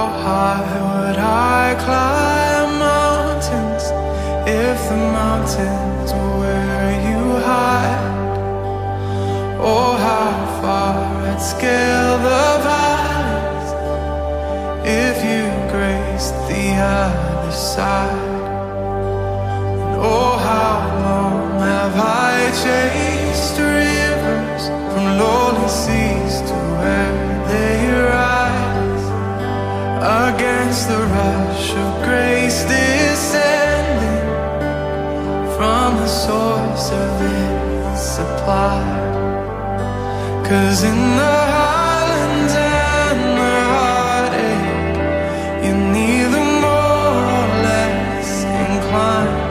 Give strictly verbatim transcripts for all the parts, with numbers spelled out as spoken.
high would I climb mountains if the mountains were where you hide? Oh, how far I'd scale the valleys if you graced the other side. And oh, how long have I chased rivers from lonely seas to where they rise against the rush of grace descending from the source of its supply. 'Cause in the highlands and the heartache, you're neither more or less inclined.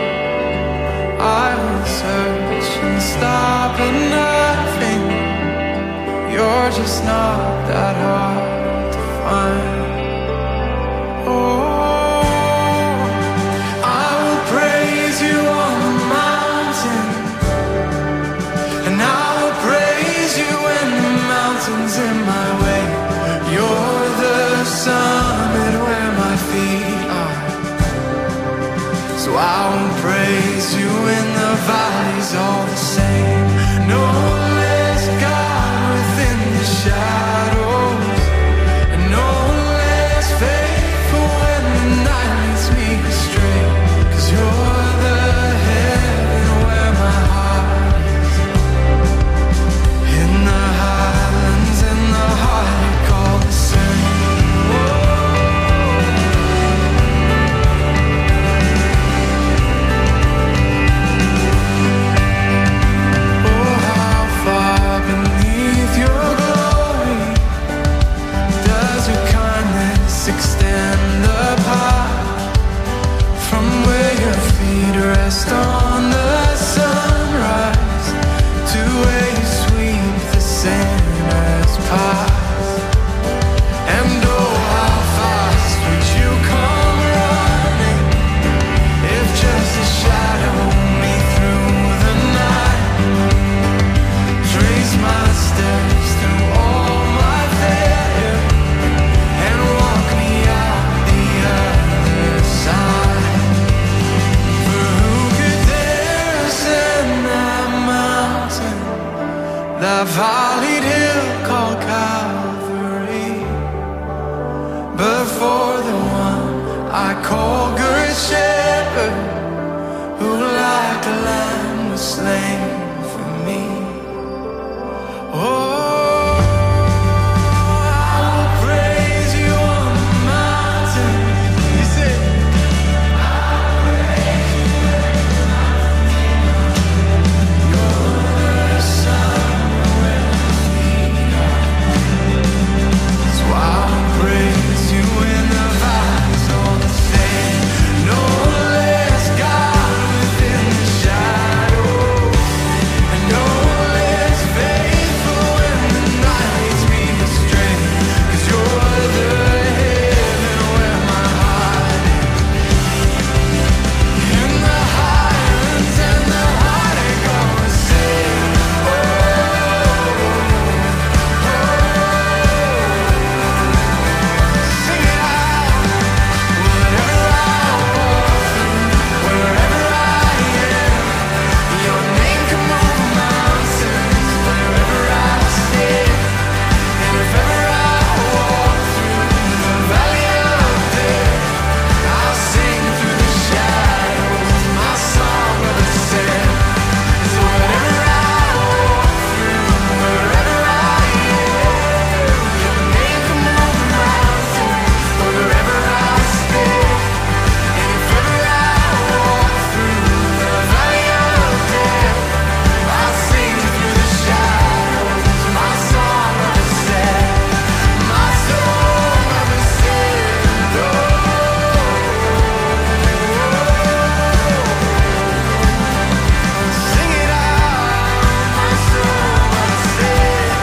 I will search and stop at nothing. You're just not that hard to find. In my way, you're the summit where my feet are. So I will praise you in the valleys all the same. No less God within the shadows, and no less faithful when the night leads me astray. 'Cause you're the heaven where my heart is. In the highlands and the heartache all the same. Oh, how far beneath your glory does your kindness extend apart from where your feet rest on the sunrise to where you sweep the sinners past. And oh, how fast would you come running if just to shadow me through the night, trace my steps through all my failure, and walk me out the other side. For who could dare ascend that mountain, that valleyed hill called Calvary, but for the one I call Good Shepherd, who like a lamb was slain for me. Oh, I will praise you on the mountain. You say, I'll praise you on the mountain. You're the sun where my feet are. So I'll praise you in the valleys all the same. No less God within the shadows, and no less faithful when the night leads me astray. 'Cause you're the heaven where my heart is. In the highlands and the heartache all the same. Oh, sing it out. Whatever I walk through, wherever I am, your name come over mountains. Wherever I stand, and if ever I walk through the valley of death, I'll sing through the shadows my song of ascent. 'Cause whatever I walk through, wherever I am, your name come over mountains. Wherever I stand, and if ever I walk through the valley of death, I'll sing through the shadows my song of ascent, my song of ascent. Oh, sing it out, my song of ascent.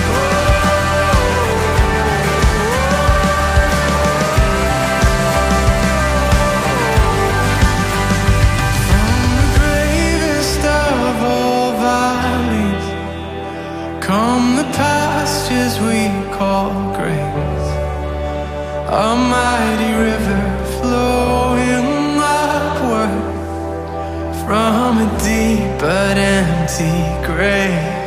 From the gravest of all valleys come the pastures we call grace. A mighty river flowing upward from a deep but empty grave.